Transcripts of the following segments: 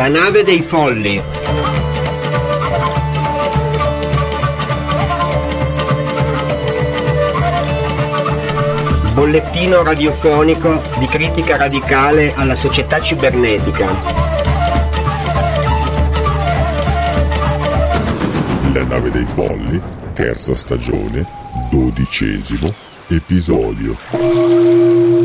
La nave dei folli. Bollettino radiofonico di critica radicale alla società cibernetica. La nave dei folli, terza stagione, 12° episodio.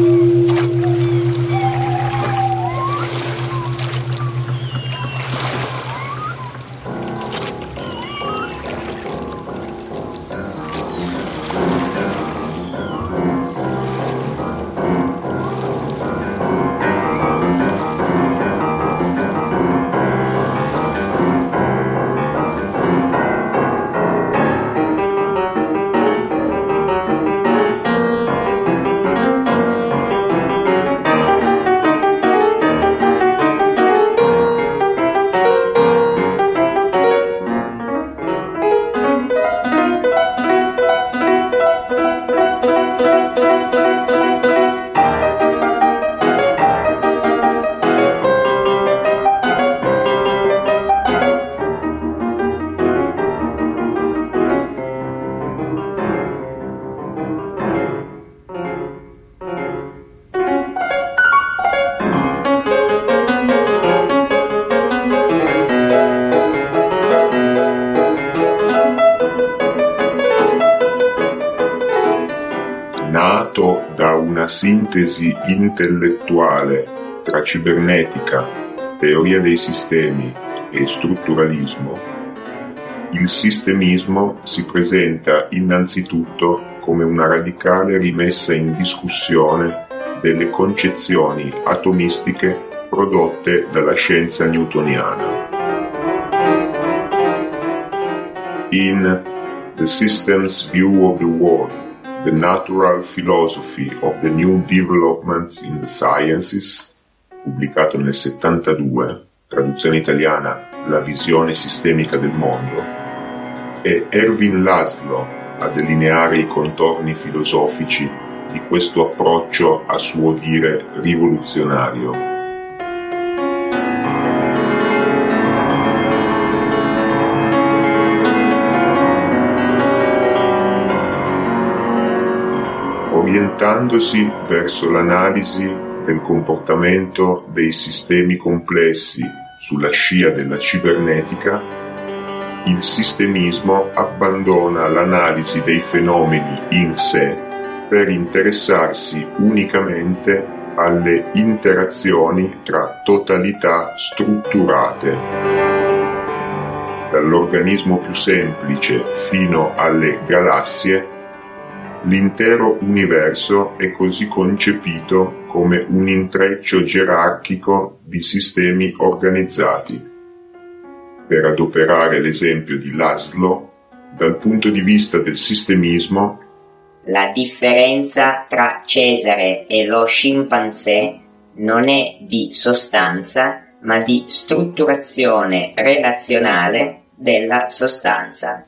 Nato da una sintesi intellettuale tra cibernetica, teoria dei sistemi e strutturalismo, il sistemismo si presenta innanzitutto come una radicale rimessa in discussione delle concezioni atomistiche prodotte dalla scienza newtoniana. In The Systems View of the World, The Natural Philosophy of the New Developments in the Sciences, pubblicato nel 72, traduzione italiana La visione sistemica del mondo, è Erwin Laszlo a delineare i contorni filosofici di questo approccio a suo dire rivoluzionario. Orientandosi verso l'analisi del comportamento dei sistemi complessi sulla scia della cibernetica, il sistemismo abbandona l'analisi dei fenomeni in sé per interessarsi unicamente alle interazioni tra totalità strutturate. Dall'organismo più semplice fino alle galassie, l'intero universo è così concepito come un intreccio gerarchico di sistemi organizzati. Per adoperare l'esempio di Laszlo, dal punto di vista del sistemismo, la differenza tra Cesare e lo scimpanzé non è di sostanza, ma di strutturazione relazionale della sostanza.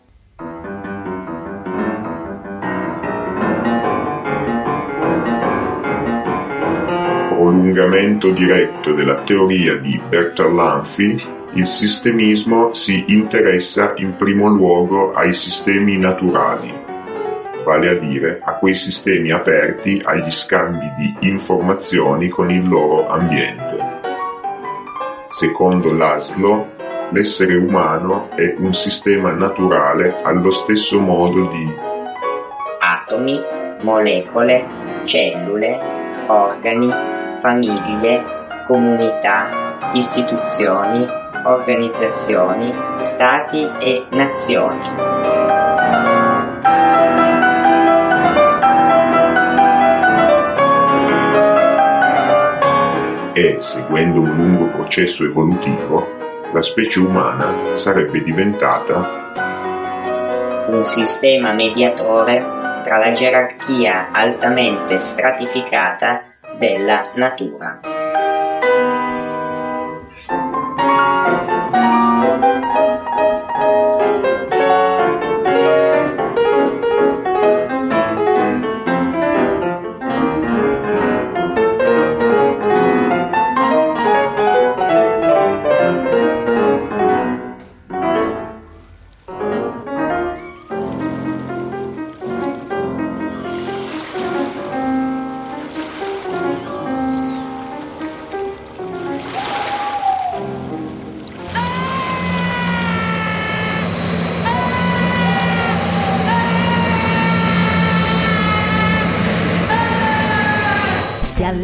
Prolungamento diretto della teoria di Bertalanffy, il sistemismo si interessa in primo luogo ai sistemi naturali, vale a dire a quei sistemi aperti agli scambi di informazioni con il loro ambiente. Secondo Laszlo, l'essere umano è un sistema naturale allo stesso modo di atomi, molecole, cellule, organi, famiglie, comunità, istituzioni, organizzazioni, stati e nazioni. E, seguendo un lungo processo evolutivo, la specie umana sarebbe diventata un sistema mediatore tra la gerarchia altamente stratificata della natura.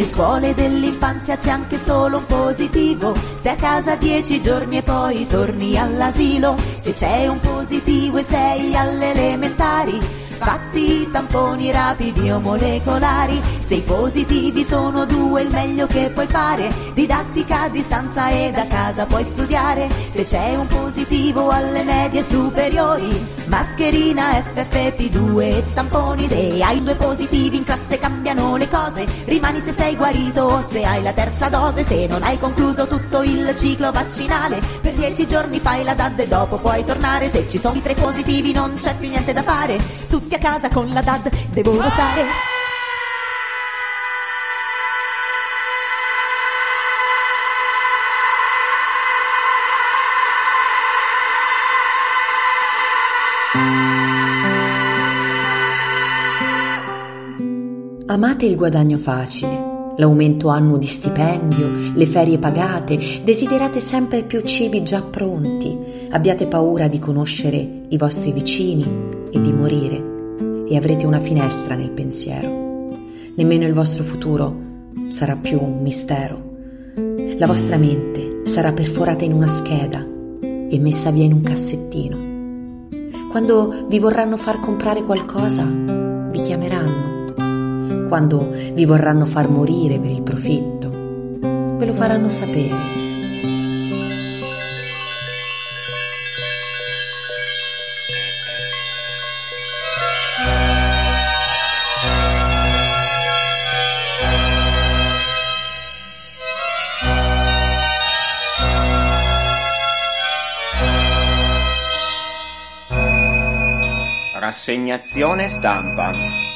nelle scuole dell'infanzia c'è anche solo un positivo. Stai a casa 10 giorni e poi torni all'asilo. Se c'è un positivo e sei alle elementari, fatti i tamponi rapidi o molecolari. Se i positivi sono 2 il meglio che puoi fare, didattica a distanza e da casa puoi studiare. Se c'è un positivo alle medie superiori, mascherina FFP2 e tamponi. Se hai 2 positivi in classe cambiano le cose, rimani se sei guarito o se hai la terza dose. Se non hai concluso tutto il ciclo vaccinale, per 10 giorni fai la DAD e dopo puoi tornare. Se ci sono i 3 positivi non c'è più niente da fare, tutti a casa con la DAD devono stare. Amate il guadagno facile, l'aumento annuo di stipendio, le ferie pagate, desiderate sempre più cibi già pronti, abbiate paura di conoscere i vostri vicini e di morire, e avrete una finestra nel pensiero. Nemmeno il vostro futuro sarà più un mistero. La vostra mente sarà perforata in una scheda e messa via in un cassettino. Quando vi vorranno far comprare qualcosa, vi chiameranno. Quando vi vorranno far morire per il profitto, ve lo faranno sapere. Rassegnazione stampa.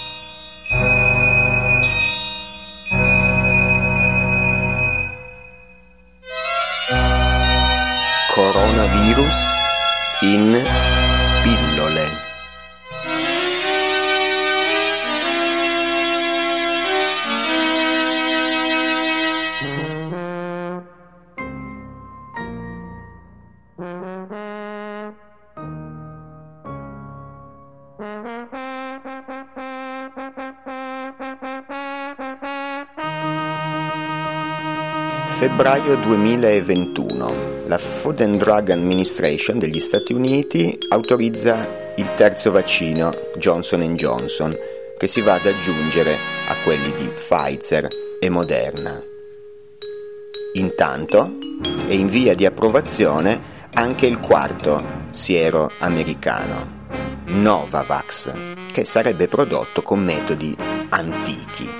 Coronavirus in pillole. Febbraio 2021. La Food and Drug Administration degli Stati Uniti autorizza il terzo vaccino Johnson & Johnson, che si va ad aggiungere a quelli di Pfizer e Moderna. Intanto è in via di approvazione anche il quarto siero americano, Novavax, che sarebbe prodotto con metodi antichi.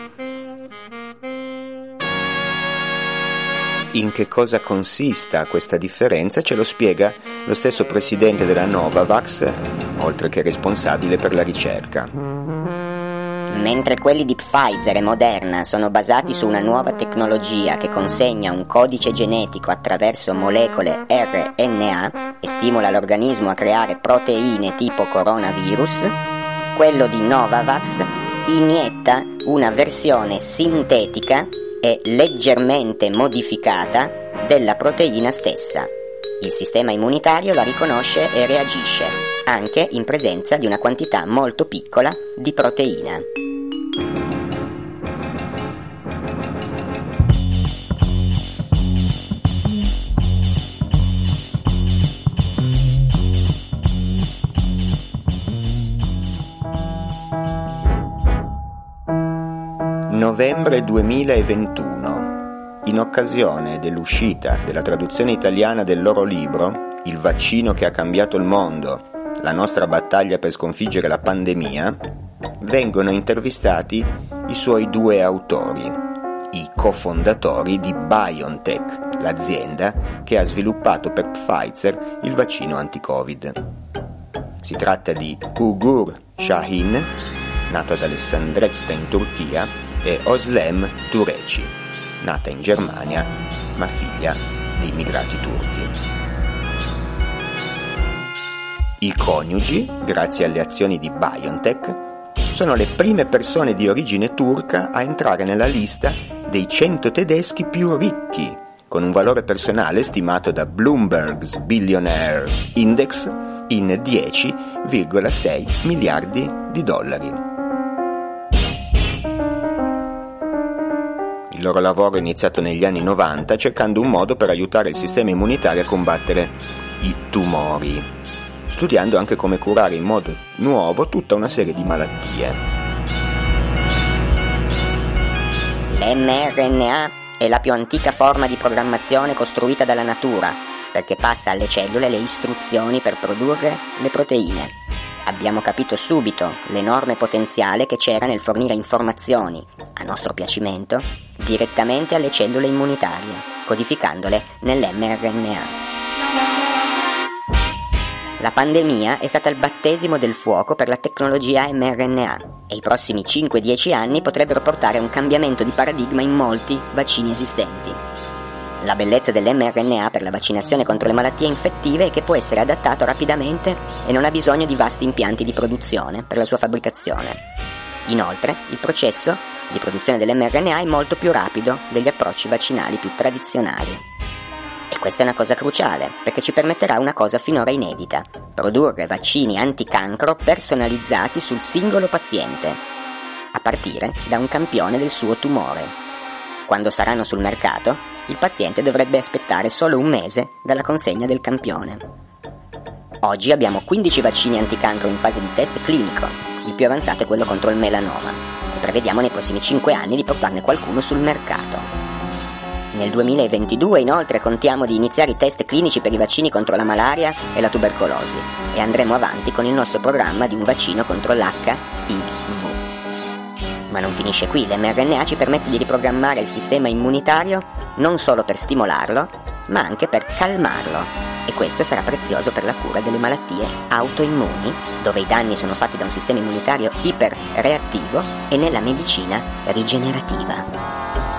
In che cosa consista questa differenza ce lo spiega lo stesso presidente della Novavax, oltre che responsabile per la ricerca. Mentre quelli di Pfizer e Moderna sono basati su una nuova tecnologia che consegna un codice genetico attraverso molecole RNA e stimola l'organismo a creare proteine tipo coronavirus, quello di Novavax inietta una versione sintetica e leggermente modificata della proteina stessa. Il sistema immunitario la riconosce e reagisce, anche in presenza di una quantità molto piccola di proteina. Novembre 2021. In occasione dell'uscita della traduzione italiana del loro libro Il vaccino che ha cambiato il mondo, la nostra battaglia per sconfiggere la pandemia, vengono intervistati i suoi 2 autori, i cofondatori di BioNTech, l'azienda che ha sviluppato per Pfizer il vaccino anti-Covid. Si tratta di Ugur Şahin, nato ad Alessandretta in Turchia, e Özlem Türeci, nata in Germania ma figlia di immigrati turchi. I coniugi, grazie alle azioni di BioNTech, sono le prime persone di origine turca a entrare nella lista dei 100 tedeschi più ricchi, con un valore personale stimato da Bloomberg's Billionaire Index in 10,6 miliardi di dollari. Il loro lavoro è iniziato negli anni 90 cercando un modo per aiutare il sistema immunitario a combattere i tumori, studiando anche come curare in modo nuovo tutta una serie di malattie. L'mRNA è la più antica forma di programmazione costruita dalla natura, perché passa alle cellule le istruzioni per produrre le proteine. Abbiamo capito subito l'enorme potenziale che c'era nel fornire informazioni, a nostro piacimento, direttamente alle cellule immunitarie, codificandole nell'mRNA. La pandemia è stata il battesimo del fuoco per la tecnologia mRNA e i prossimi 5-10 anni potrebbero portare a un cambiamento di paradigma in molti vaccini esistenti. La bellezza dell'mRNA per la vaccinazione contro le malattie infettive è che può essere adattato rapidamente e non ha bisogno di vasti impianti di produzione per la sua fabbricazione. Inoltre, il processo di produzione dell'mRNA è molto più rapido degli approcci vaccinali più tradizionali. E questa è una cosa cruciale, perché ci permetterà una cosa finora inedita: produrre vaccini anticancro personalizzati sul singolo paziente, a partire da un campione del suo tumore. Quando saranno sul mercato, il paziente dovrebbe aspettare solo un mese dalla consegna del campione. Oggi abbiamo 15 vaccini anticancro in fase di test clinico, il più avanzato è quello contro il melanoma, e prevediamo nei prossimi 5 anni di portarne qualcuno sul mercato. Nel 2022 inoltre contiamo di iniziare i test clinici per i vaccini contro la malaria e la tubercolosi e andremo avanti con il nostro programma di un vaccino contro l'HIV. Ma non finisce qui, l'mRNA ci permette di riprogrammare il sistema immunitario non solo per stimolarlo, ma anche per calmarlo, e questo sarà prezioso per la cura delle malattie autoimmuni, dove i danni sono fatti da un sistema immunitario iperreattivo, e nella medicina rigenerativa.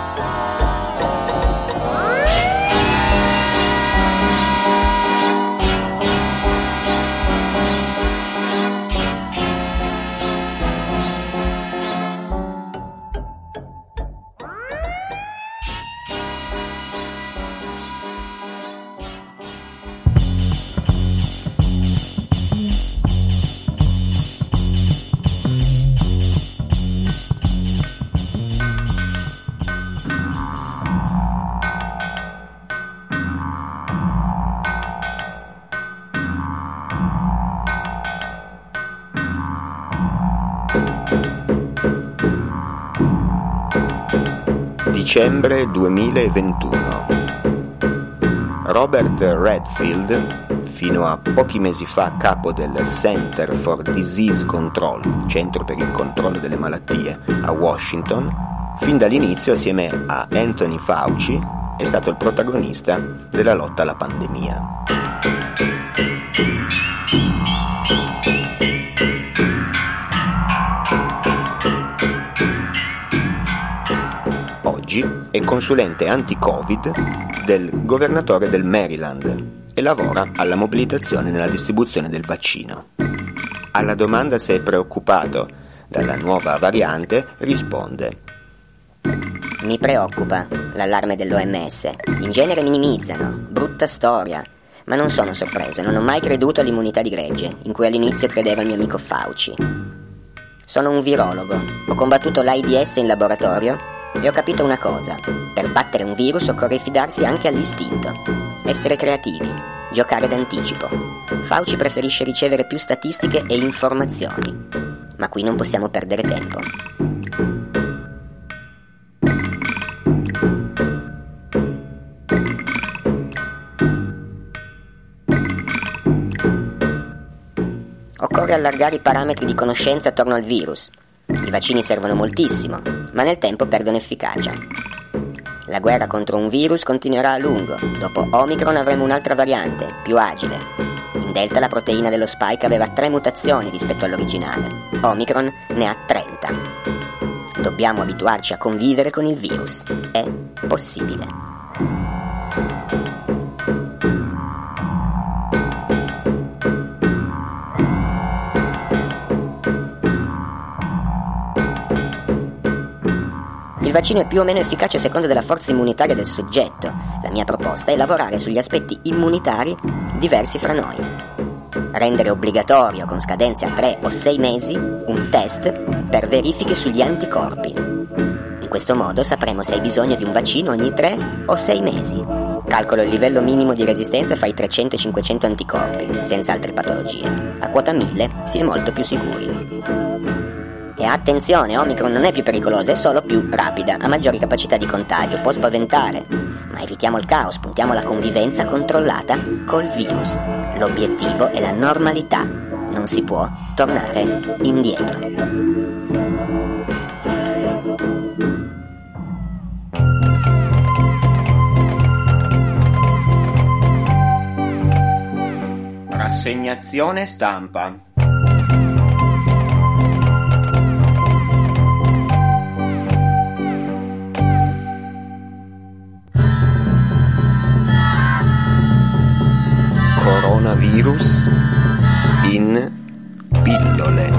Dicembre 2021. Robert Redfield, fino a pochi mesi fa capo del Center for Disease Control, Centro per il controllo delle malattie, a Washington, fin dall'inizio assieme a Anthony Fauci è stato il protagonista della lotta alla pandemia. Oggi è consulente anti-Covid del governatore del Maryland e lavora alla mobilitazione nella distribuzione del vaccino. Alla domanda se è preoccupato dalla nuova variante risponde: Mi preoccupa l'allarme dell'OMS. In genere minimizzano, brutta storia, ma non sono sorpreso, non ho mai creduto all'immunità di gregge, in cui all'inizio credeva il mio amico Fauci. Sono un virologo, ho combattuto l'AIDS in laboratorio e ho capito una cosa: per battere un virus occorre fidarsi anche all'istinto, essere creativi, giocare d'anticipo. Fauci preferisce ricevere più statistiche e informazioni, ma qui non possiamo perdere tempo. Occorre allargare i parametri di conoscenza attorno al virus. I vaccini servono moltissimo, ma nel tempo perdono efficacia. La guerra contro un virus continuerà a lungo. Dopo Omicron avremo un'altra variante, più agile. In Delta la proteina dello spike aveva 3 mutazioni rispetto all'originale. Omicron ne ha 30. Dobbiamo abituarci a convivere con il virus. È possibile. Il vaccino è più o meno efficace a seconda della forza immunitaria del soggetto. La mia proposta è lavorare sugli aspetti immunitari diversi fra noi. Rendere obbligatorio, con scadenze a 3 o 6 mesi, un test per verifiche sugli anticorpi. Un questo modo sapremo se hai bisogno di un vaccino ogni 3 o 6 mesi. Calcolo il livello minimo di resistenza fra i 300 e i 500 anticorpi, senza altre patologie. A quota 1000 si è molto più sicuri. E attenzione, Omicron non è più pericolosa, è solo più rapida, ha maggiori capacità di contagio, può spaventare. Ma evitiamo il caos, puntiamo alla convivenza controllata col virus. L'obiettivo è la normalità, non si può tornare indietro. Rassegnazione stampa. Coronavirus in pillole.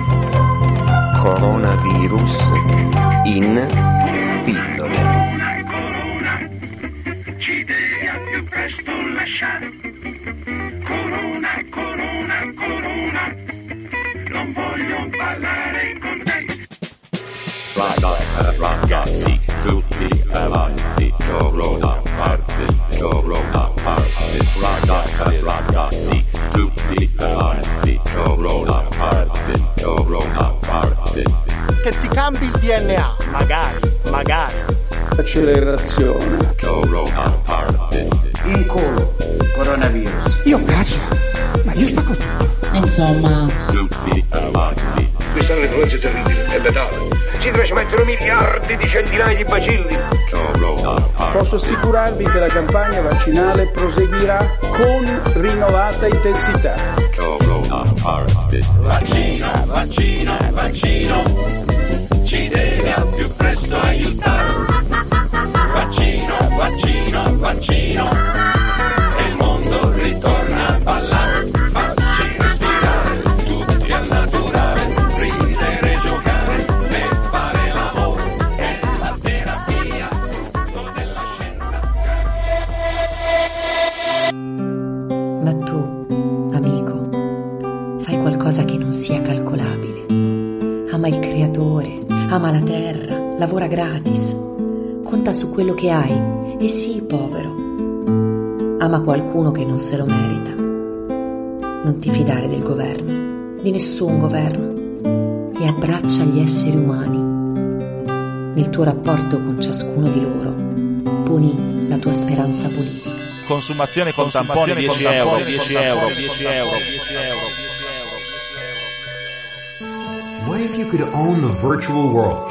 Coronavirus in pillole. Corona, ci devi al più presto lasciare. Corona, non voglio parlare con te. Ragazzi, tutti avanti, corona parte, ragazzi, tutti avanti, corona parte. Che ti cambi il DNA, magari. Accelerazione. Corona parte. In culo, coronavirus. Io cazzo, ma io spacco tutto. Insomma, tutti avanti. Questa influenza è terribile, è letale. Ci trasmettono miliardi di centinaia di bacilli. Posso assicurarvi che la campagna vaccinale proseguirà con rinnovata intensità. Vaccino, ci deve al più presto aiutare. Vaccino, e il mondo ritorna a ballare. Facci respirare, tutti al naturale, ridere, giocare, e fare l'amore, è la terapia, tutto della scienza. ma tu, amico, fai qualcosa che non sia calcolabile. Ama il creatore, ama la terra, lavora gratis, conta su quello che hai e sii povero. Ama qualcuno che non se lo merita. Non ti fidare del governo, di nessun governo, e abbraccia gli esseri umani. Nel tuo rapporto con ciascuno di loro, poni la tua speranza politica. Consumazione con tamponi 10 euro. What if you could own the virtual world?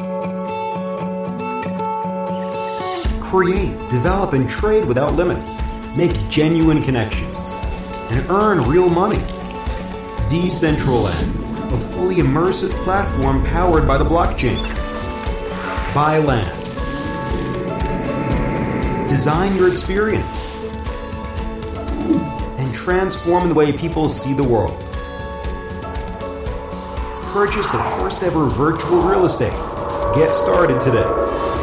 Create, develop, and trade without limits. Make genuine connections. And earn real money. Decentraland, a fully immersive platform powered by the blockchain. Buy land. Design your experience. And transform the way people see the world. Purchase the first ever virtual real estate. Get started today.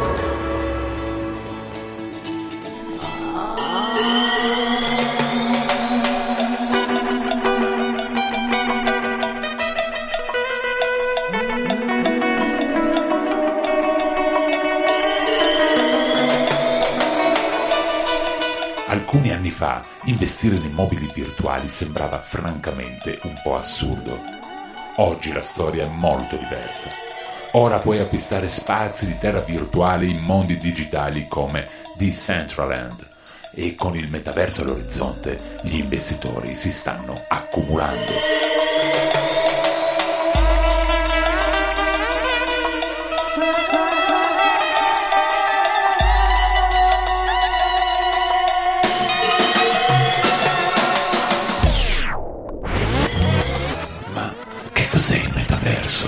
Alcuni anni fa investire in immobili virtuali sembrava francamente un po' assurdo. Oggi la storia è molto diversa. Ora puoi acquistare spazi di terra virtuale in mondi digitali come Decentraland e con il metaverso all'orizzonte gli investitori si stanno accumulando. Cos'è il metaverso?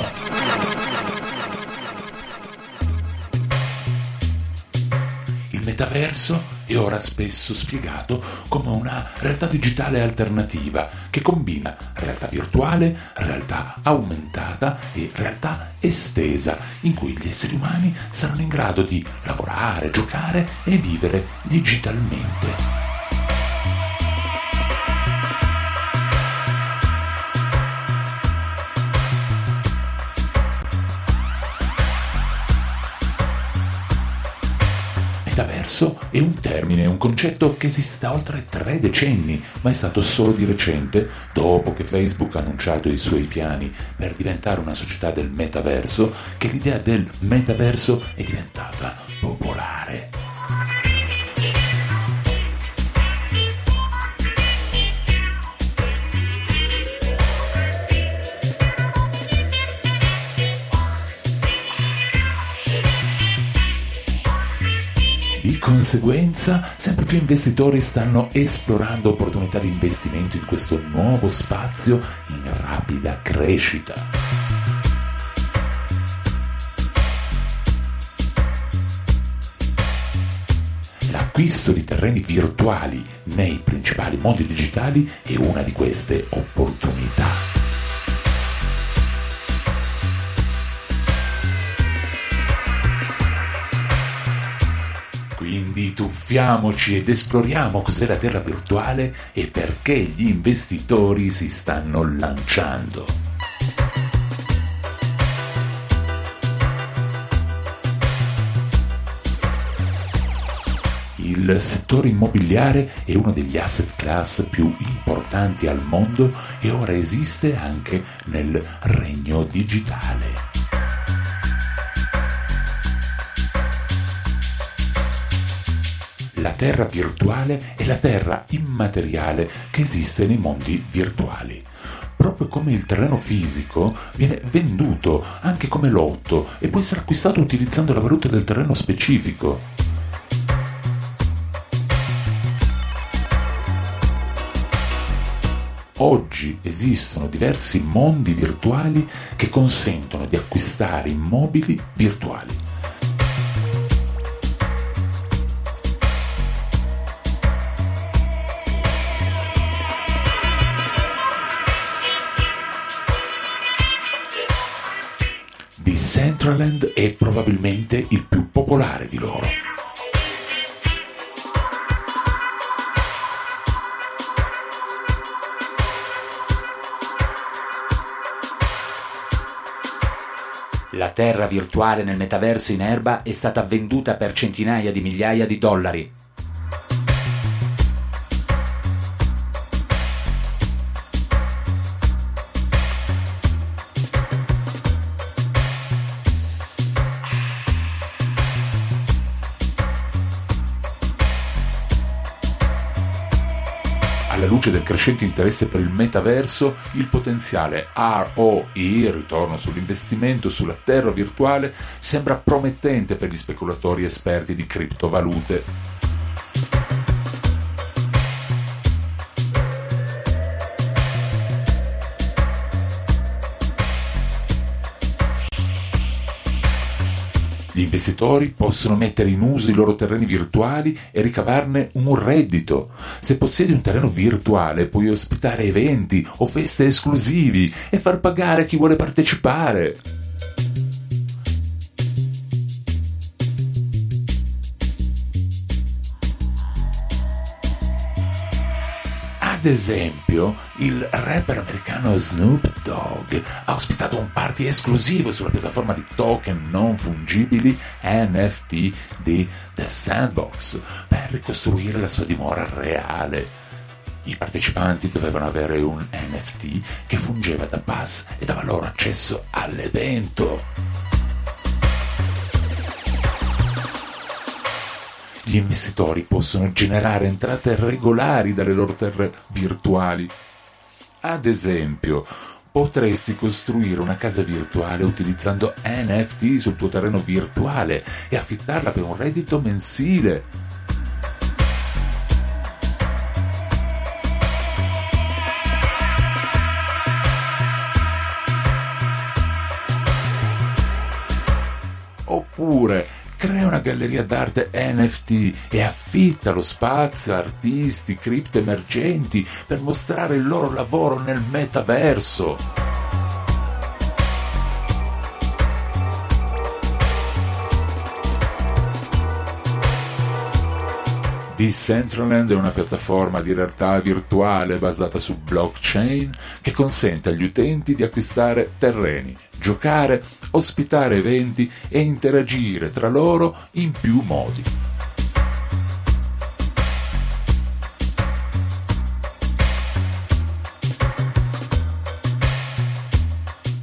Il metaverso è ora spesso spiegato come una realtà digitale alternativa che combina realtà virtuale, realtà aumentata e realtà estesa, in cui gli esseri umani saranno in grado di lavorare, giocare e vivere digitalmente. metaverso è un termine, un concetto che esiste da oltre 3 decenni, ma è stato solo di recente, dopo che Facebook ha annunciato i suoi piani per diventare una società del metaverso, che l'idea del metaverso è diventata popolare. Di conseguenza, sempre più investitori stanno esplorando opportunità di investimento in questo nuovo spazio in rapida crescita. L'acquisto di terreni virtuali nei principali mondi digitali è una di queste opportunità. Quindi tuffiamoci ed esploriamo cos'è la terra virtuale e perché gli investitori si stanno lanciando. Il settore immobiliare è uno degli asset class più importanti al mondo e ora esiste anche nel regno digitale. La terra virtuale è la terra immateriale che esiste nei mondi virtuali. Proprio come il terreno fisico viene venduto anche come lotto e può essere acquistato utilizzando la valuta del terreno specifico. Oggi esistono diversi mondi virtuali che consentono di acquistare immobili virtuali. Decentraland è probabilmente il più popolare di loro. La terra virtuale nel metaverso in erba è stata venduta per centinaia di migliaia di dollari. Alla luce del crescente interesse per il metaverso, il potenziale ROI, ritorno sull'investimento sulla terra virtuale, sembra promettente per gli speculatori esperti di criptovalute. Gli investitori possono mettere in uso i loro terreni virtuali e ricavarne un reddito. Se possiedi un terreno virtuale puoi ospitare eventi o feste esclusivi e far pagare chi vuole partecipare. Ad esempio, il rapper americano Snoop Dogg ha ospitato un party esclusivo sulla piattaforma di token non fungibili NFT di The Sandbox per ricostruire la sua dimora reale. I partecipanti dovevano avere un NFT che fungeva da pass e dava loro accesso all'evento. Gli investitori possono generare entrate regolari dalle loro terre virtuali. Ad esempio, potresti costruire una casa virtuale utilizzando NFT sul tuo terreno virtuale e affittarla per un reddito mensile. Oppure crea una galleria d'arte NFT e affitta lo spazio a artisti cripto emergenti per mostrare il loro lavoro nel metaverso. Decentraland è una piattaforma di realtà virtuale basata su blockchain che consente agli utenti di acquistare terreni, giocare, ospitare eventi e interagire tra loro in più modi.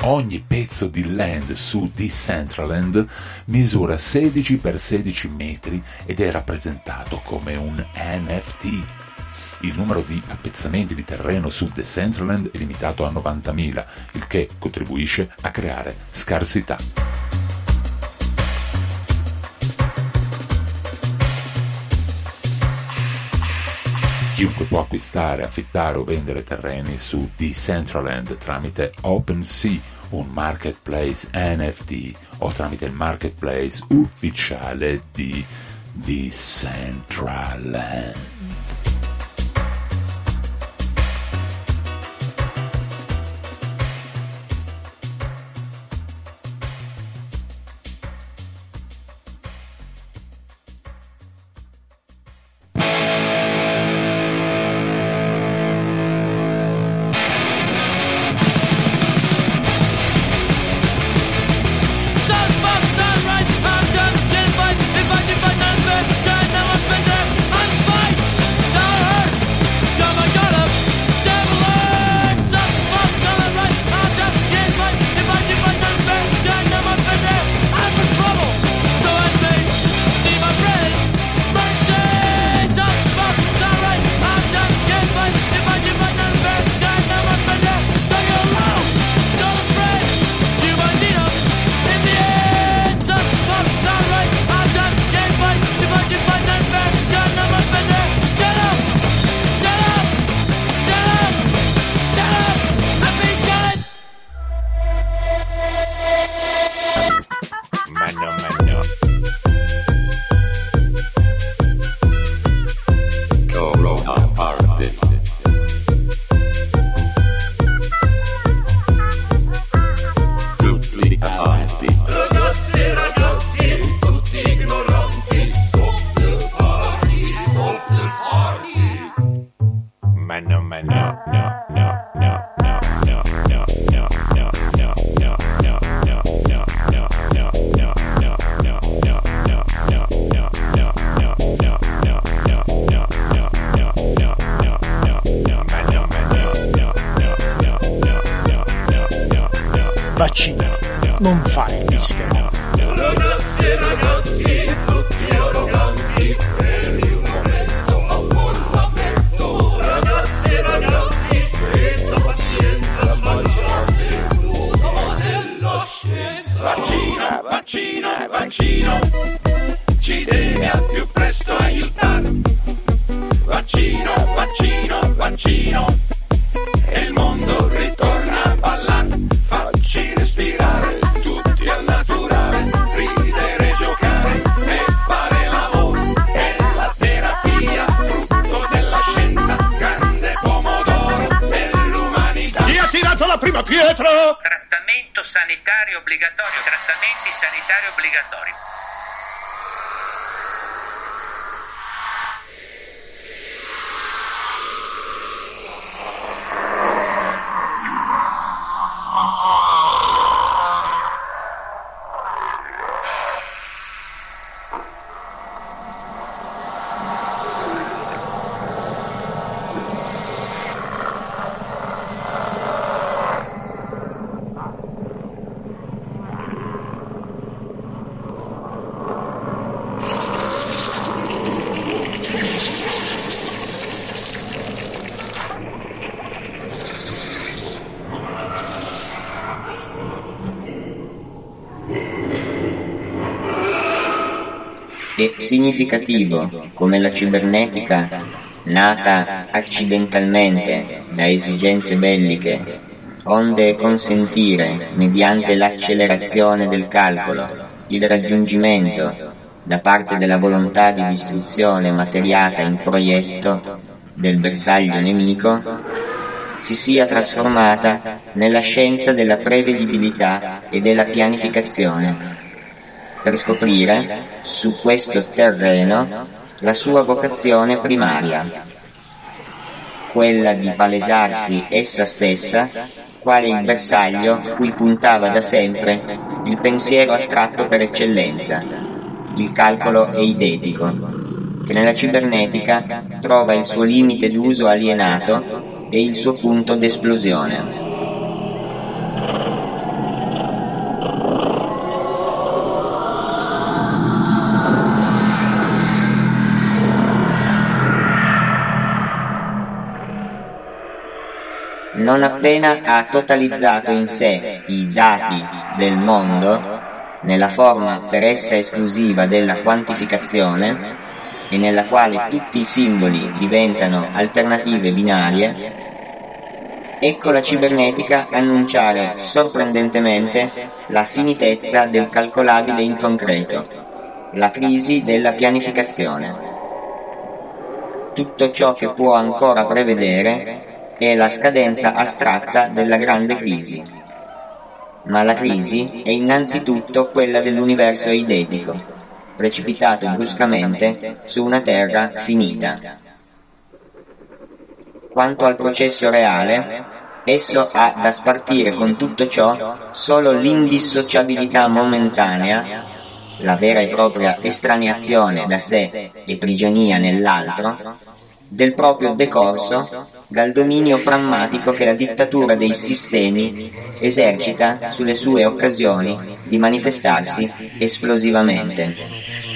Ogni pezzo di land su Decentraland misura 16 x 16 metri ed è rappresentato come un NFT. Il numero di appezzamenti di terreno su Decentraland è limitato a 90.000, il che contribuisce a creare scarsità. Chiunque può acquistare, affittare o vendere terreni su Decentraland tramite OpenSea, un marketplace NFT, o tramite il marketplace ufficiale di Decentraland. Vaccina, non fare il mischero. Ragazzi e ragazzi, tutti arroganti, fermi un momento, affollamento. Ragazzi e ragazzi, senza pazienza, mangiate il frutto della scienza. Vaccino, vaccino, vaccino, ci deve al più presto aiutare. Vaccino, vaccino, vaccino, e il mondo ritorna a ballare. Facci respirare tutti al naturale, ridere, giocare e fare lavoro. È la terapia, frutto della scienza, grande pomodoro dell'umanità. Chi ha tirato la prima pietra? Trattamento sanitario obbligatorio, trattamenti sanitari obbligatori. È significativo come la cibernetica, nata accidentalmente da esigenze belliche, onde consentire, mediante l'accelerazione del calcolo, il raggiungimento, da parte della volontà di distruzione materiata in progetto, del bersaglio nemico, si sia trasformata nella scienza della prevedibilità e della pianificazione, per scoprire, su questo terreno, la sua vocazione primaria, quella di palesarsi essa stessa quale il bersaglio cui puntava da sempre il pensiero astratto per eccellenza, il calcolo eidetico, che nella cibernetica trova il suo limite d'uso alienato e il suo punto d'esplosione. non appena ha totalizzato in sé i dati del mondo, nella forma per essa esclusiva della quantificazione, e nella quale tutti i simboli diventano alternative binarie, ecco la cibernetica annunciare sorprendentemente la finitezza del calcolabile in concreto, la crisi della pianificazione. Tutto ciò che può ancora prevedere è la scadenza astratta della grande crisi. Ma la crisi è innanzitutto quella dell'universo eidetico, precipitato bruscamente su una terra finita. Quanto al processo reale, esso ha da spartire con tutto ciò solo l'indissociabilità momentanea, la vera e propria estraneazione da sé e prigionia nell'altro, del proprio decorso dal dominio prammatico che la dittatura dei sistemi esercita sulle sue occasioni di manifestarsi esplosivamente.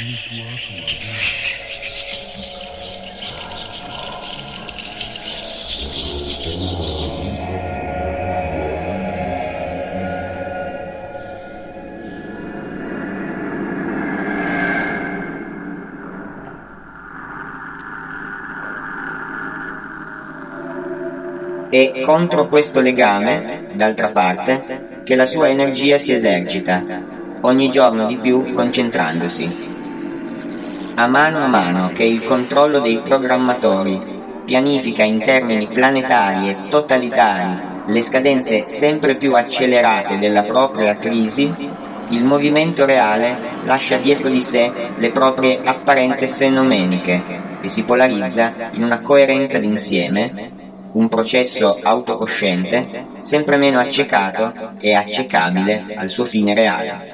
È contro questo legame, d'altra parte, che la sua energia si esercita, ogni giorno di più concentrandosi. A mano che il controllo dei programmatori pianifica in termini planetari e totalitari le scadenze sempre più accelerate della propria crisi, il movimento reale lascia dietro di sé le proprie apparenze fenomeniche e si polarizza in una coerenza d'insieme, un processo autocosciente sempre meno accecato e accecabile al suo fine reale.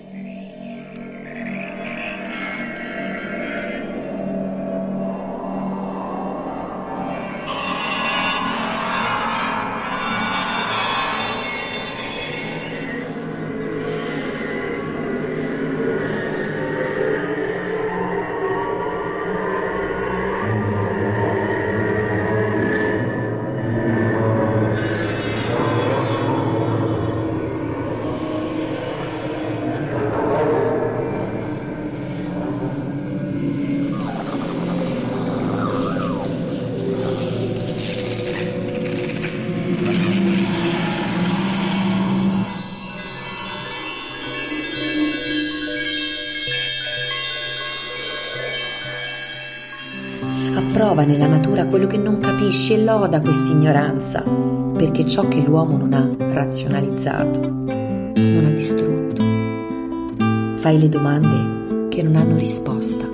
Approva nella natura quello che non capisci e loda quest'ignoranza, perché ciò che l'uomo non ha razionalizzato, non ha distrutto. Fai le domande che non hanno risposta.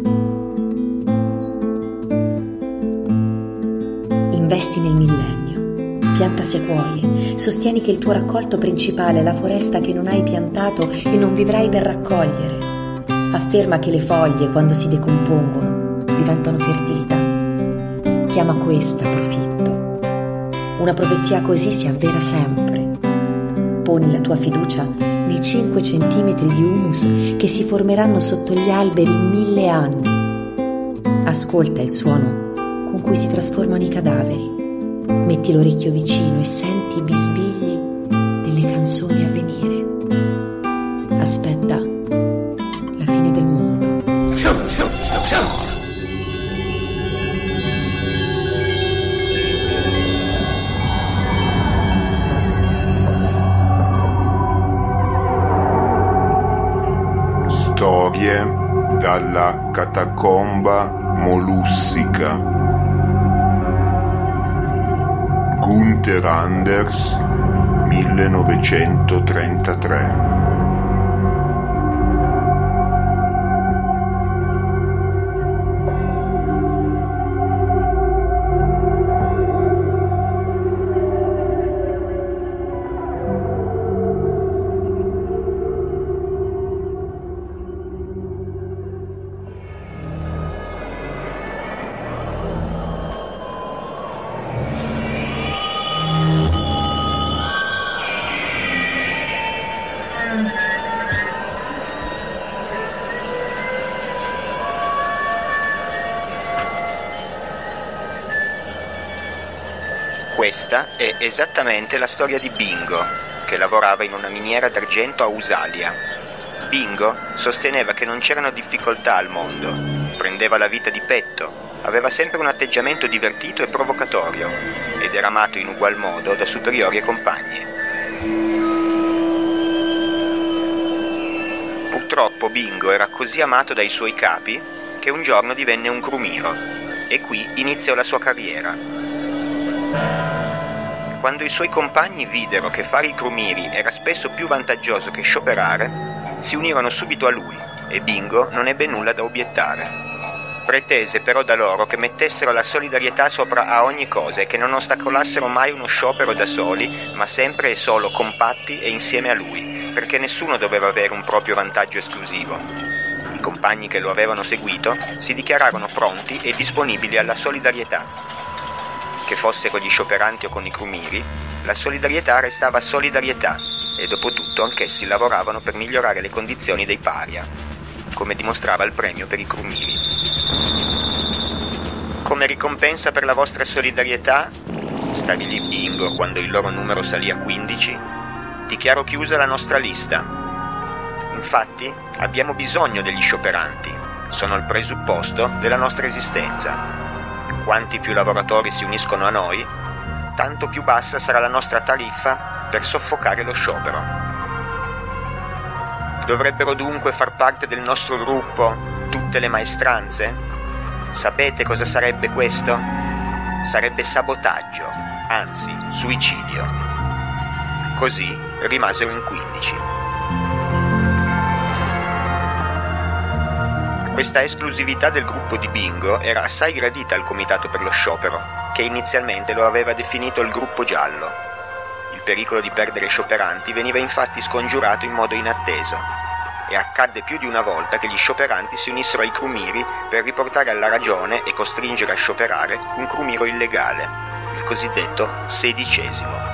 Investi nel millennio, pianta sequoie, sostieni che il tuo raccolto principale è la foresta che non hai piantato e non vivrai per raccogliere. Afferma che le foglie, quando si decompongono, diventano fertilità. Chiama questa profitto. Una profezia così si avvera sempre. Poni la tua fiducia nei 5 centimetri di humus che si formeranno sotto gli alberi in 1000 anni. Ascolta il suono con cui si trasformano i cadaveri. Metti l'orecchio vicino e senti i bisbigli delle canzoni a venire. Aspetta la fine del mondo. Storie dalla catacomba mollussica. Gunther Anders, 1933. Questa è esattamente la storia di Bingo, che lavorava in una miniera d'argento a Usalia. Bingo sosteneva che non c'erano difficoltà al mondo, prendeva la vita di petto, aveva sempre un atteggiamento divertito e provocatorio ed era amato in ugual modo da superiori e compagni. Purtroppo Bingo era così amato dai suoi capi che un giorno divenne un crumiro e qui iniziò la sua carriera. Quando i suoi compagni videro che fare i crumiri era spesso più vantaggioso che scioperare, si unirono subito a lui e Bingo non ebbe nulla da obiettare. Pretese però da loro che mettessero la solidarietà sopra a ogni cosa e che non ostacolassero mai uno sciopero da soli, ma sempre e solo compatti e insieme a lui, perché nessuno doveva avere un proprio vantaggio esclusivo. I compagni che lo avevano seguito si dichiararono pronti e disponibili alla solidarietà. Che fossero gli scioperanti o con i crumiri, la solidarietà restava solidarietà e dopo tutto anch'essi lavoravano per migliorare le condizioni dei paria, come dimostrava il premio per i crumiri. Come ricompensa per la vostra solidarietà, stabilì Bingo quando il loro numero salì a 15, dichiaro chiusa la nostra lista. Infatti abbiamo bisogno degli scioperanti, sono il presupposto della nostra esistenza. Quanti più lavoratori si uniscono a noi, tanto più bassa sarà la nostra tariffa per soffocare lo sciopero. Dovrebbero dunque far parte del nostro gruppo tutte le maestranze? Sapete cosa sarebbe questo? Sarebbe sabotaggio, anzi suicidio. Così rimasero in 15. Questa esclusività del gruppo di Bingo era assai gradita al comitato per lo sciopero, che inizialmente lo aveva definito il gruppo giallo. Il pericolo di perdere scioperanti veniva infatti scongiurato in modo inatteso, e accadde più di una volta che gli scioperanti si unissero ai crumiri per riportare alla ragione e costringere a scioperare un crumiro illegale, il cosiddetto 16°.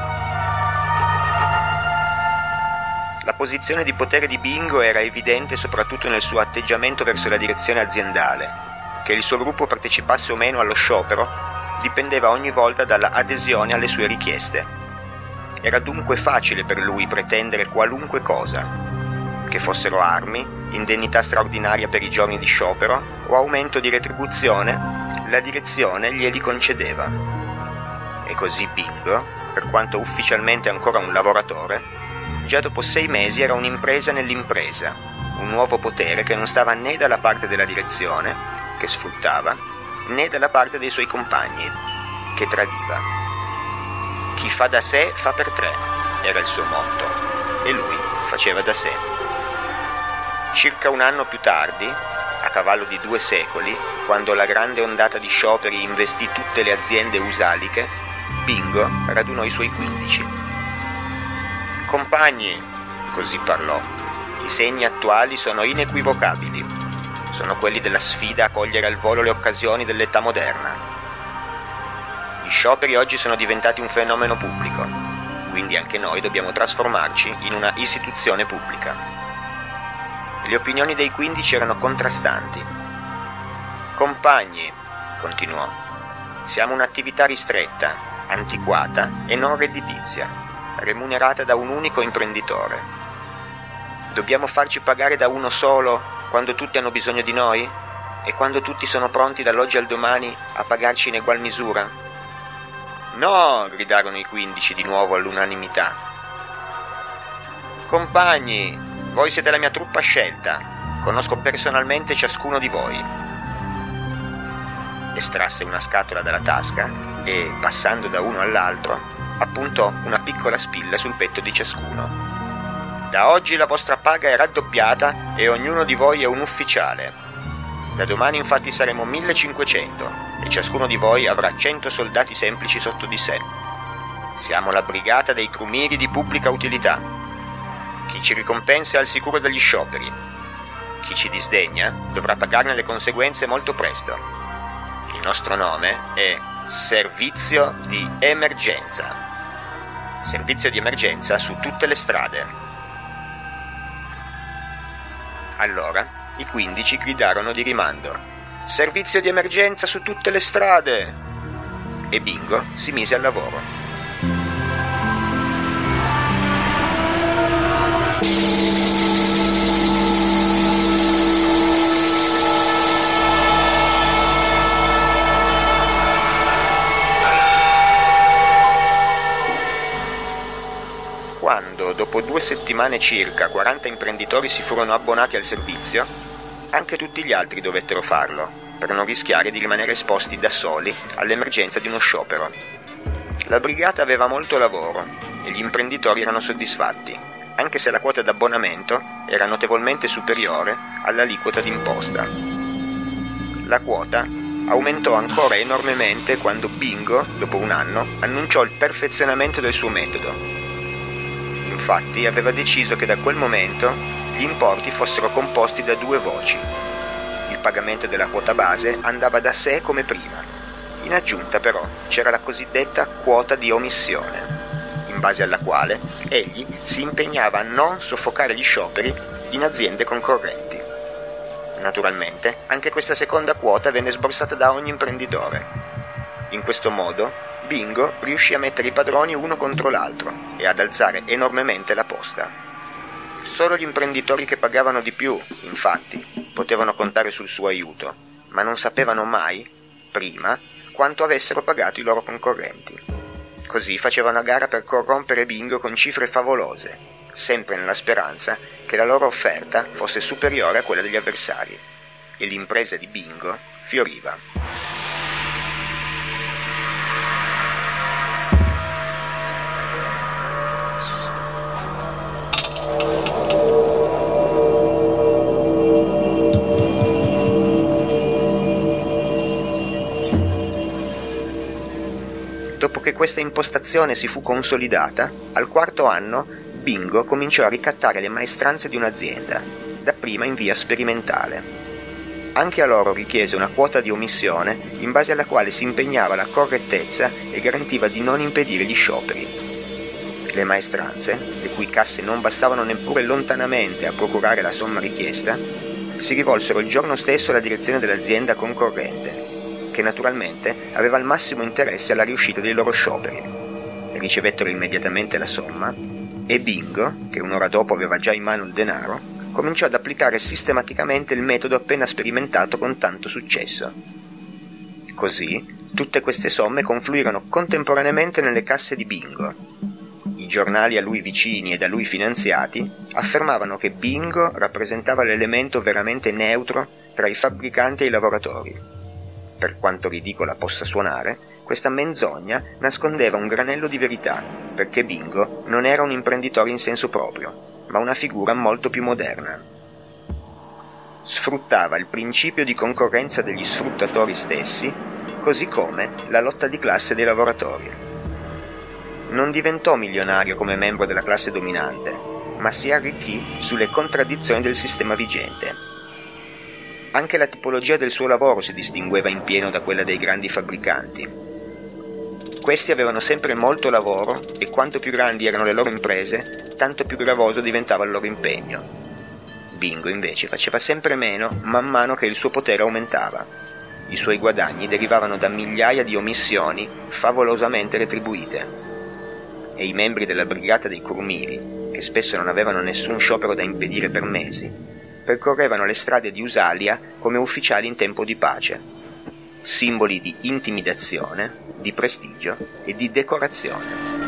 La posizione di potere di Bingo era evidente soprattutto nel suo atteggiamento verso la direzione aziendale. Che il suo gruppo partecipasse o meno allo sciopero dipendeva ogni volta dalla adesione alle sue richieste. Era dunque facile per lui pretendere qualunque cosa, che fossero armi, indennità straordinaria per i giorni di sciopero o aumento di retribuzione, la direzione glieli concedeva. E così Bingo, per quanto ufficialmente ancora un lavoratore, già dopo 6 mesi era un'impresa nell'impresa, un nuovo potere che non stava né dalla parte della direzione, che sfruttava, né dalla parte dei suoi compagni, che tradiva. Chi fa da sé fa per 3, era il suo motto, e lui faceva da sé. Circa un anno più tardi, a cavallo di 2 secoli, quando la grande ondata di scioperi investì tutte le aziende usaliche, Bingo radunò i suoi 15. Compagni, così parlò, i segni attuali sono inequivocabili. Sono quelli della sfida a cogliere al volo le occasioni dell'età moderna. Gli scioperi oggi sono diventati un fenomeno pubblico, quindi anche noi dobbiamo trasformarci in una istituzione pubblica. Le opinioni dei 15 erano contrastanti. Compagni, continuò, siamo un'attività ristretta, antiquata e non redditizia, remunerata da un unico imprenditore. Dobbiamo farci pagare da uno solo quando tutti hanno bisogno di noi e quando tutti sono pronti dall'oggi al domani a pagarci in egual misura? No, gridarono i 15 di nuovo all'unanimità. Compagni, voi siete la mia truppa scelta, conosco personalmente ciascuno di voi. Estrasse una scatola dalla tasca e, passando da uno all'altro, appuntò una piccola spilla sul petto di ciascuno. Da oggi la vostra paga è raddoppiata e ognuno di voi è un ufficiale. Da domani infatti saremo 1500 e ciascuno di voi avrà 100 soldati semplici sotto di sé. Siamo la brigata dei crumiri di pubblica utilità. Chi ci ricompensa è al sicuro degli scioperi. Chi ci disdegna dovrà pagarne le conseguenze molto presto. Il nostro nome è Servizio di Emergenza. Servizio di emergenza su tutte le strade. Allora i 15 gridarono di rimando: Servizio di emergenza su tutte le strade! e Bingo si mise al lavoro. Quando, dopo 2 settimane circa, 40 imprenditori si furono abbonati al servizio, anche tutti gli altri dovettero farlo, per non rischiare di rimanere esposti da soli all'emergenza di uno sciopero. La brigata aveva molto lavoro e gli imprenditori erano soddisfatti, anche se la quota d'abbonamento era notevolmente superiore all'aliquota d'imposta. La quota aumentò ancora enormemente quando Bingo, dopo un anno, annunciò il perfezionamento del suo metodo. Infatti aveva deciso che da quel momento gli importi fossero composti da 2 voci. Il pagamento della quota base andava da sé come prima. In aggiunta però c'era la cosiddetta quota di omissione, in base alla quale egli si impegnava a non soffocare gli scioperi in aziende concorrenti. Naturalmente anche questa seconda quota venne sborsata da ogni imprenditore. In questo modo Bingo riuscì a mettere i padroni uno contro l'altro e ad alzare enormemente la posta. Solo gli imprenditori che pagavano di più, infatti, potevano contare sul suo aiuto, ma non sapevano mai, prima, quanto avessero pagato i loro concorrenti. Così facevano a gara per corrompere Bingo con cifre favolose, sempre nella speranza che la loro offerta fosse superiore a quella degli avversari, e l'impresa di Bingo fioriva. Dopo che questa impostazione si fu consolidata, al 4° anno Bingo cominciò a ricattare le maestranze di un'azienda, dapprima in via sperimentale. Anche a loro richiese una quota di omissione in base alla quale si impegnava la correttezza e garantiva di non impedire gli scioperi. Le maestranze, le cui casse non bastavano neppure lontanamente a procurare la somma richiesta, si rivolsero il giorno stesso alla direzione dell'azienda concorrente, che naturalmente aveva il massimo interesse alla riuscita dei loro scioperi. Ricevettero immediatamente la somma e Bingo, che un'ora dopo aveva già in mano il denaro, cominciò ad applicare sistematicamente il metodo appena sperimentato con tanto successo. Così, tutte queste somme confluirono contemporaneamente nelle casse di Bingo. I giornali a lui vicini e da lui finanziati affermavano che Bingo rappresentava l'elemento veramente neutro tra i fabbricanti e i lavoratori. Per quanto ridicola possa suonare, questa menzogna nascondeva un granello di verità, perché Bingo non era un imprenditore in senso proprio, ma una figura molto più moderna. Sfruttava il principio di concorrenza degli sfruttatori stessi, così come la lotta di classe dei lavoratori. Non diventò milionario come membro della classe dominante, ma si arricchì sulle contraddizioni del sistema vigente. Anche la tipologia del suo lavoro si distingueva in pieno da quella dei grandi fabbricanti. Questi avevano sempre molto lavoro e quanto più grandi erano le loro imprese, tanto più gravoso diventava il loro impegno. Bingo invece faceva sempre meno man mano che il suo potere aumentava. I suoi guadagni derivavano da migliaia di omissioni favolosamente retribuite. E i membri della brigata dei Curmili, che spesso non avevano nessun sciopero da impedire per mesi, percorrevano le strade di Usalia come ufficiali in tempo di pace, simboli di intimidazione, di prestigio e di decorazione.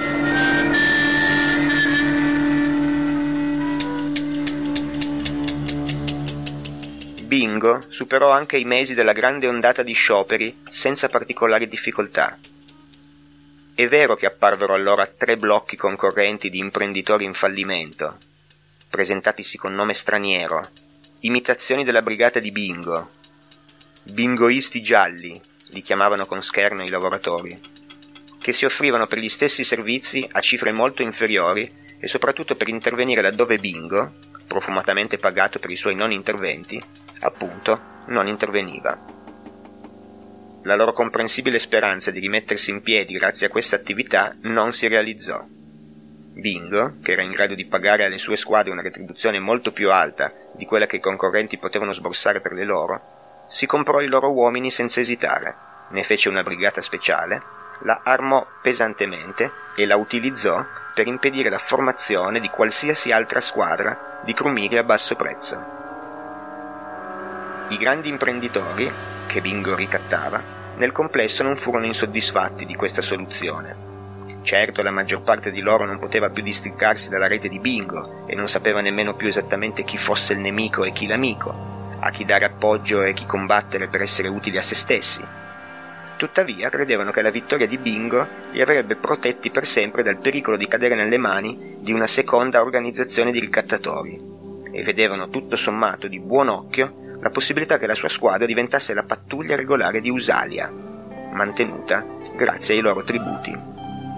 Bingo superò anche i mesi della grande ondata di scioperi senza particolari difficoltà. È vero che apparvero allora 3 blocchi concorrenti di imprenditori in fallimento, presentatisi con nome straniero, imitazioni della brigata di Bingo, bingoisti gialli, li chiamavano con scherno i lavoratori, che si offrivano per gli stessi servizi a cifre molto inferiori e soprattutto per intervenire laddove Bingo, profumatamente pagato per i suoi non interventi, appunto non interveniva. La loro comprensibile speranza di rimettersi in piedi grazie a questa attività non si realizzò. Bingo, che era in grado di pagare alle sue squadre una retribuzione molto più alta di quella che i concorrenti potevano sborsare per le loro, si comprò i loro uomini senza esitare, ne fece una brigata speciale, la armò pesantemente e la utilizzò per impedire la formazione di qualsiasi altra squadra di crumiri a basso prezzo. I grandi imprenditori, che Bingo ricattava, nel complesso non furono insoddisfatti di questa soluzione. Certo, la maggior parte di loro non poteva più districarsi dalla rete di Bingo e non sapeva nemmeno più esattamente chi fosse il nemico e chi l'amico, a chi dare appoggio e chi combattere per essere utili a se stessi. Tuttavia credevano che la vittoria di Bingo li avrebbe protetti per sempre dal pericolo di cadere nelle mani di una seconda organizzazione di ricattatori e vedevano tutto sommato di buon occhio la possibilità che la sua squadra diventasse la pattuglia regolare di Usalia, mantenuta grazie ai loro tributi.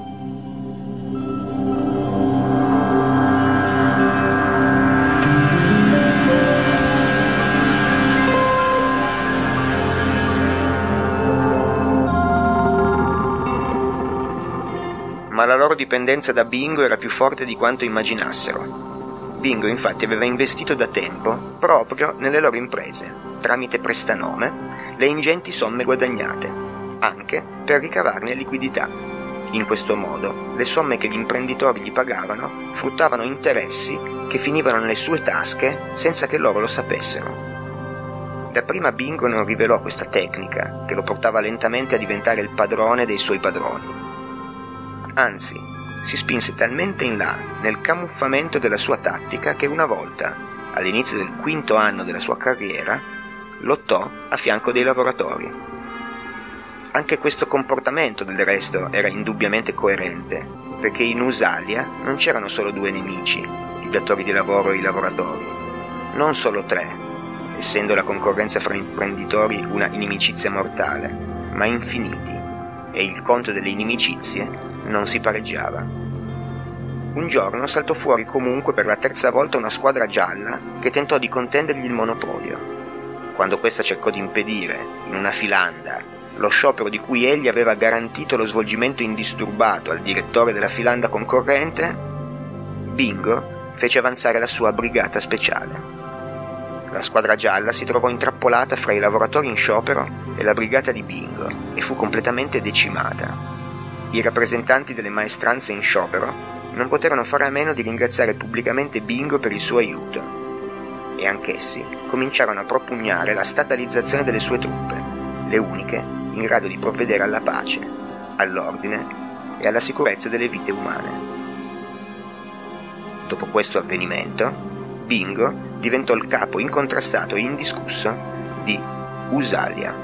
Ma la loro dipendenza da Bingo era più forte di quanto immaginassero. Bingo infatti aveva investito da tempo proprio nelle loro imprese, tramite prestanome, le ingenti somme guadagnate, anche per ricavarne liquidità. In questo modo, le somme che gli imprenditori gli pagavano fruttavano interessi che finivano nelle sue tasche senza che loro lo sapessero. Dapprima Bingo non rivelò questa tecnica, che lo portava lentamente a diventare il padrone dei suoi padroni. Anzi, si spinse talmente in là nel camuffamento della sua tattica che una volta, all'inizio del 5° anno della sua carriera, lottò a fianco dei lavoratori. Anche questo comportamento, del resto, era indubbiamente coerente, perché in Usalia non c'erano solo 2 nemici, i datori di lavoro e i lavoratori, non solo 3, essendo la concorrenza fra imprenditori una inimicizia mortale, ma infiniti, e il conto delle inimicizie non si pareggiava. Un giorno saltò fuori comunque per la 3ª volta una squadra gialla che tentò di contendergli il monopolio. Quando questa cercò di impedire, in una filanda, lo sciopero di cui egli aveva garantito lo svolgimento indisturbato al direttore della filanda concorrente, Bingo fece avanzare la sua brigata speciale. La squadra gialla si trovò intrappolata fra i lavoratori in sciopero e la brigata di Bingo e fu completamente decimata. I rappresentanti delle maestranze in sciopero non poterono fare a meno di ringraziare pubblicamente Bingo per il suo aiuto e anch'essi cominciarono a propugnare la statalizzazione delle sue truppe, le uniche in grado di provvedere alla pace, all'ordine e alla sicurezza delle vite umane. Dopo questo avvenimento, Bingo diventò il capo incontrastato e indiscusso di Usalia.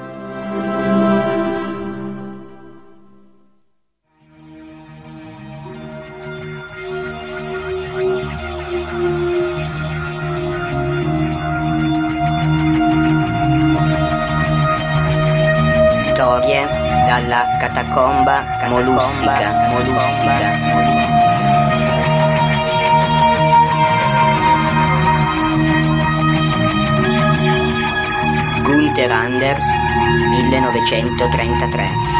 Storie dalla catacomba mollussica. Gunther Anders, 1933.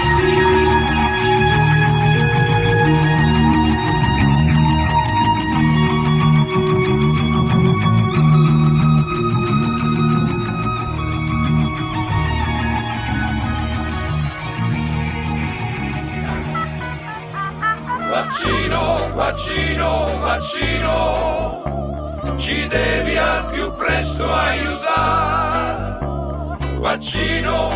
Vaccino, ci devi al più presto aiutare. Vaccino,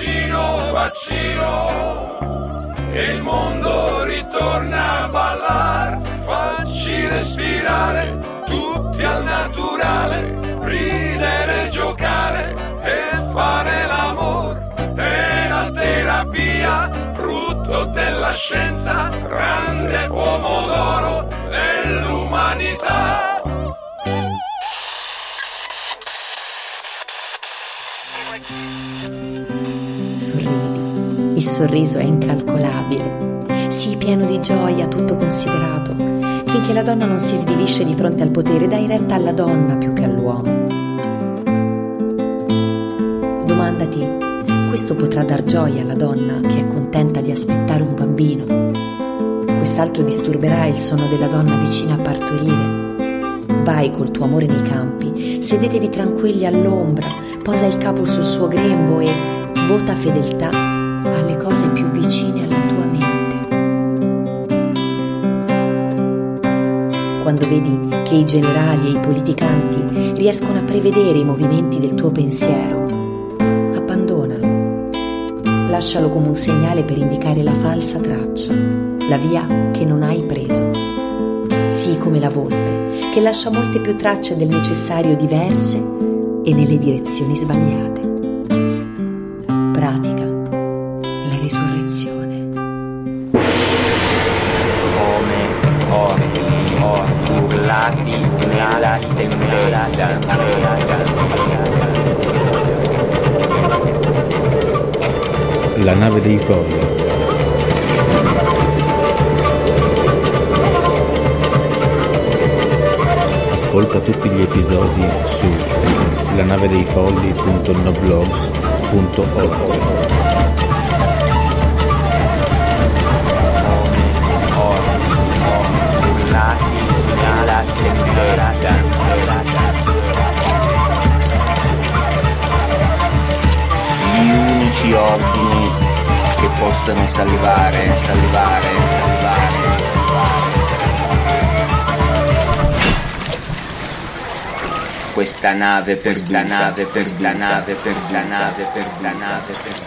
e il mondo ritorna a ballar. Facci respirare tutti al naturale, ridere, giocare e fare l'amor. È la terapia, frutto della scienza, grande pomodoro dell'umanità. Sorridi, il sorriso è incalcolabile, sii pieno di gioia, tutto considerato, finché la donna non si svilisce di fronte al potere, dai retta alla donna più che all'uomo. Domandati, questo potrà dar gioia alla donna che è contenta di aspettare un bambino? Quest'altro disturberà il sonno della donna vicina a partorire? Vai col tuo amore nei campi, sedetevi tranquilli all'ombra, posa il capo sul suo grembo e vota fedeltà alle cose più vicine alla tua mente. quando vedi che i generali e i politicanti riescono a prevedere i movimenti del tuo pensiero, abbandonalo. Lascialo come un segnale per indicare la falsa traccia, la via che non hai preso. Sii come la volpe, che lascia molte più tracce del necessario diverse e nelle direzioni sbagliate. Pratica la risurrezione. Urlati nella tempesta. La nave dei Folli. Ascolta tutti gli episodi su lanavedeifolli.noblogs.org. Gli unici ordini che possono salvare. Questa nave perduta.